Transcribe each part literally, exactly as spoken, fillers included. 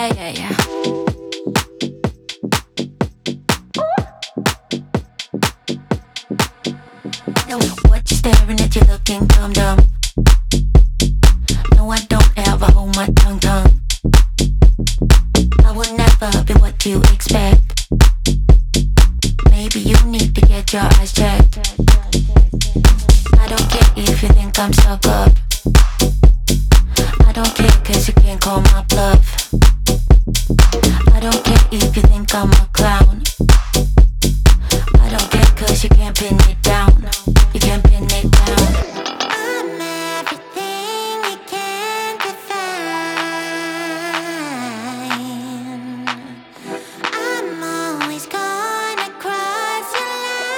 Yeah, yeah, yeah. No, what you staring at? You looking dumb dumb. No, I don't ever hold my tongue tongue. I will never be what you expect. Maybe you need to get your eyes checked. I don't care if you think I'm stuck up. I don't care cause you can't call my bluff. I don't care if you think I'm a clown. I don't care cause you can't pin it down. You can't pin it down. I'm everything you can't define. I'm always gonna cross your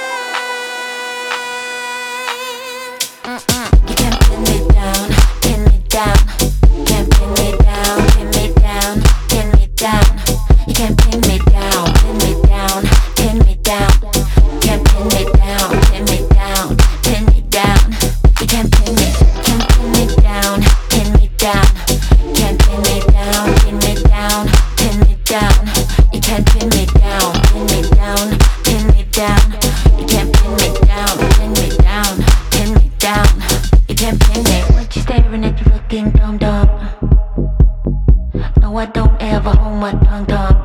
line. Mm-mm. You can't pin me down, pin me down. Can't pin me down, pin me down, pin me down. You can't pin me down, pin me down, pin me down. Can't pin me down, pin me down, pin me down. You can't pin me, can't pin me down, pin me down. Can't pin me down, pin me down, pin me down. You can't pin me down, pin me down, pin me down. You can't pin me down, pin me down, pin me down. You can't pin me. What you staring at? You looking dumb dumb. No, I don't ever hold my tongue tongue.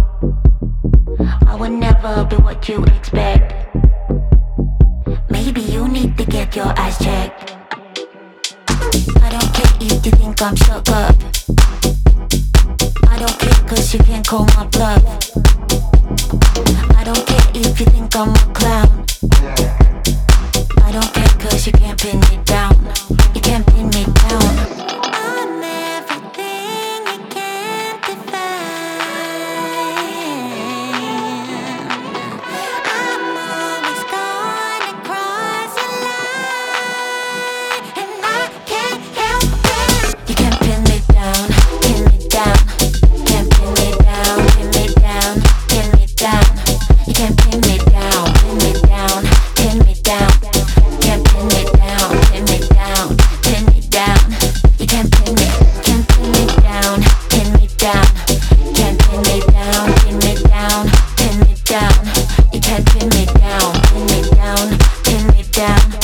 I will never be what you expect. Maybe you need to get your eyes checked. I don't care if you think I'm stuck up. I don't care cause you can't call my bluff. I don't care if you think I'm a clown. I don't care cause you can't pin me down. You can't pin me down. I'm everything you can't define. I'm always gonna cross your line, and I can't help it. You can't pin me down, pin me down. Can't pin me down, pin me down, pin me down. You can't pin me down, pin me down, pin me down. Can't pin me down, pin me down, pin me down. You can't pin me, can't pin me down, pin me down. Can't pin me down, pin me down, pin me down. You can't pin me down, pin me down, pin me down.